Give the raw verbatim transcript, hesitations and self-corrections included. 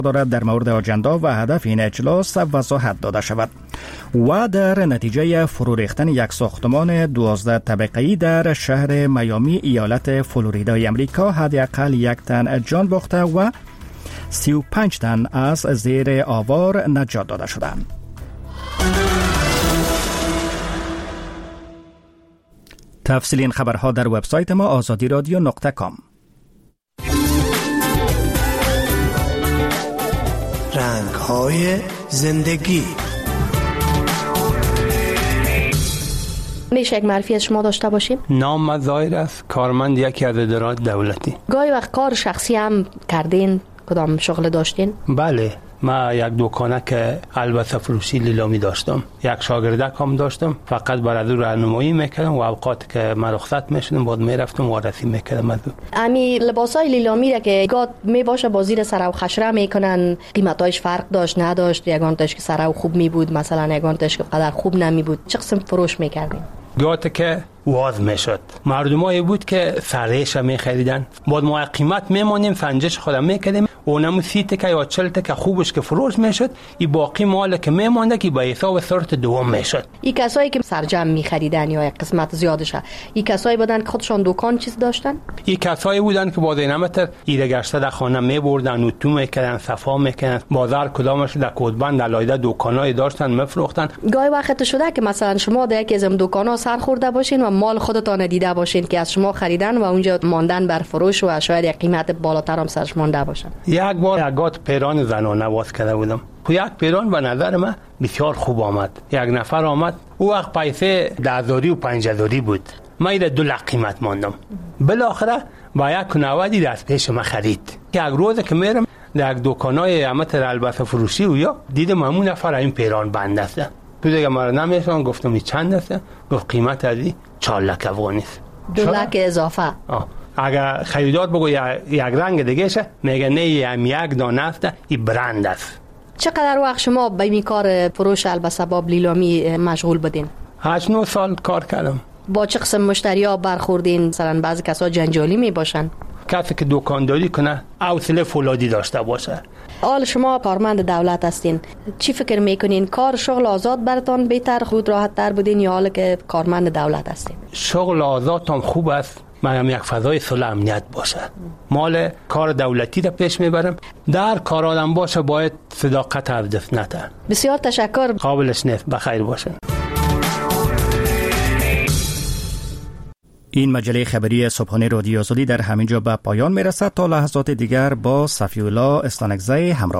دارد در مورد آجندا و هدف این اجلاس وضاحت داده شود و در نتیجه فرو ریختن یک ساختمان دوازده طبقه‌ای در شهر میامی ایالت فلوریدای امریکا حداقل یک تن جان باخته و سی و پنج تن از زیر آوار نجات داده شدند. تفصیل این خبرها در وبسایت ما آزادی رادیو نقطه کام. رنگ‌های زندگی. میشه یک معرفی از شما داشته باشیم؟ نام من ظاهر است، کارمند یکی از ادارات دولتی. گاهی وقت کار شخصی هم کردین؟ کدام شغل داشتین؟ بله، ما یک دکانه که البته فروشی لیلامی داشتم، یک شاگردک هم داشتم، فقط برای او راهنمایی میکردم و اوقات که من رخصت میشدم بعد میرفتم وارسی میکردم از او. امی لباسای لیلامی را که گاد میباشه با زیر سر و خشره میکنن، قیمتایش فرق داشت نداشت؟ یگانتش که سر و خوب میبود، مثلا یگانتش که قدر خوب نمیبود، چه قسم فروش میکردین؟ گاهی که واز میشد، مردمایی بود که سرش میخریدن، بعد ما قیمت میمونیم سنجش خودم میکردیم، اونم سی تکه یا چهل تکه خوبش که فروش میشد، این باقی مال که میمونده که به حساب صورت دوم میشد. این کسایی که سرجم میخریدن یا یک قسمت زیادشه، این کسایی بودن که خودشان دکان چیز داشتن؟ این کسایی بودن که با دینامتر ایره گشته در خانه میبردن و تو میکردن، صفا میکردن، بازار کدامش در کودبند علایده دکانای داشتن میفروختن. گاهی وقت شده که مثلا شما در یکی از دکانا سر خورده باشین و مال خودتان دیده باشین که از شما خریدن و اونجا ماندن بر فروش و شاید یک قیمت بالاتر هم سرش مانده باشن. یک بار یکات پیران زنانه واس کرده بودم، یک پیران به نظر من بسیار خوب آمد. یک نفر آمد، او وقت پیسه ده هزاری و پنج هزاری بود، من ایره دو لق قیمت ماندم. بالاخره با یک نودی دست پیش من خرید. یک روز که میرم در یک دکانای امتر البته فروشی و یا دیدم همون نفر این پیران بند است. تو دیگه مرا نمیشون، گفتم این چند است؟ گفت قیمت ازی چهار لک افغانی است. دو لک اضافه. آه. اگر خریدار بگو یک رنگ دیگه شه، میگه نه این یک دانه است، این برند است. چقدر وقت شما به این کار فروش البسه باب لیلامی مشغول بودین؟ هشت نه سال کار کردم. با چه قسم مشتریا برخوردین؟ مثلا بعضی کسا جنجالی می باشن، کسی که دکانداری کنه حوصله فولادی داشته باشه. حال شما کارمند دولت هستین، چی فکر میکنین؟ کار شغل آزاد براتون بهتر، خود راحت تر بودین یا حالا که کارمند دولت هستین؟ شغل آزاد هم خوب است، مگم یک فضای صلح امنیت باشه. مال کار دولتی را پیش میبرم، در کار آدم باشه باید صداقت از دست نده. بسیار تشکر. قابلش نیست. بخیر باشن. این مجله خبری صبحانه رادیو آزادی در همینجا به پایان میرسد. تا لحظات دیگر با صفی الله استانکزی همراه